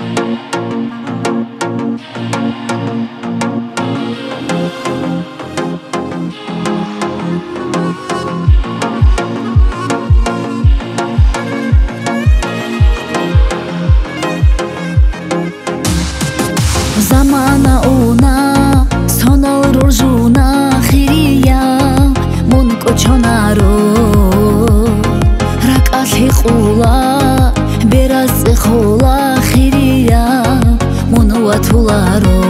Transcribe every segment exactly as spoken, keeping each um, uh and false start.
Zamana una sonal rojuna khiriya mun kochonaro rak'alhi qula beras khola khiriya mun watularo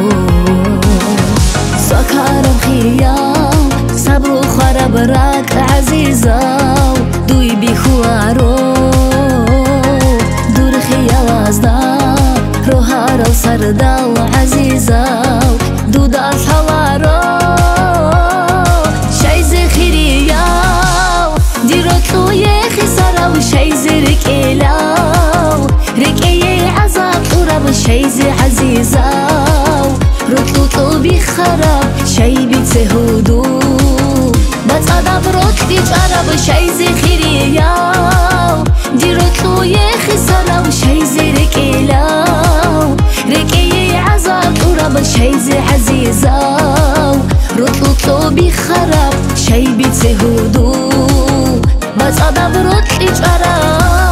sakara khiya sabru kharab rak aziza duy bikhuaro dur khiyalazda روحار السردال عزيزة دودا الحوارو شي زخيريا ديروتلو يخي سراو شي زركيلاو ركيي عزاب ورب شي زي عزيزة روتلو طلبي خراب شي بيتسهودو بتصادف روتلي جارب شي زخيريا ديروتلو يخي سراو شي زركيلاو ركيي عزاب ورب شي زي عزيزة روتلو طلبي خراب شي بيتسهودو بتصادف روتلي جارب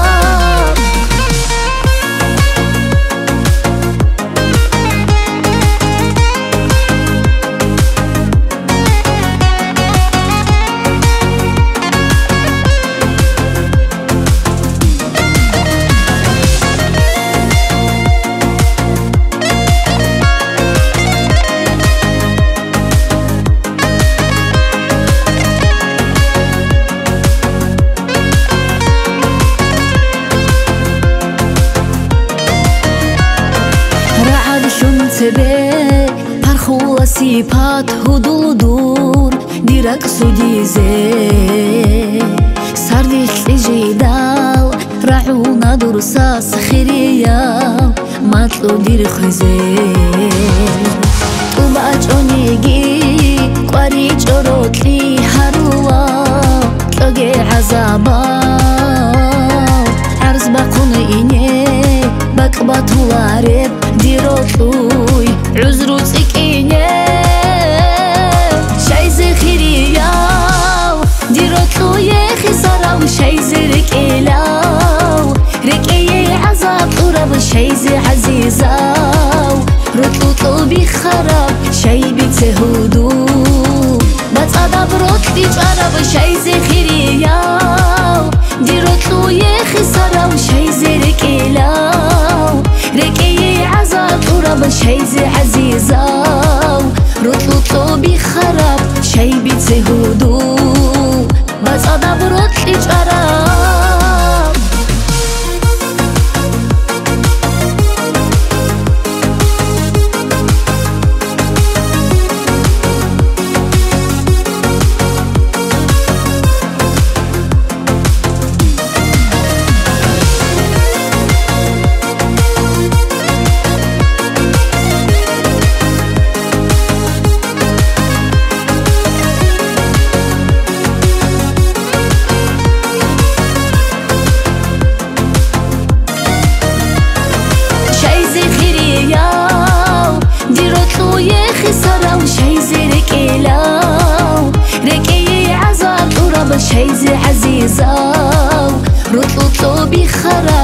سبه پرخو سیپات هدودور دیرک سودیزه سردی خجیدال رعونا درساس خیریا مطلو دیر خزه تو باچونیگی قاری چروتلی هروا تلگی عذابا عرض بقون اینه بک بطولارب دیروتلوی عذرو سکینه شی زخیریا دیروتلوی خسارو شی زرکیلاو رکیی عذاب ورب شی زی عزیزاو روتلو طلبی خراب شی بیتسهودو بتصادف روتلی جارب شی زخیریا دیروتلوی خسارو شی زرکیلاو ركيي عزاب ورب شي زي عزيزة روتلو طلبي خراب شي بيتسهودو بس أضاب روتلي جارب شي زي عزيزة روتلو طلبي خراب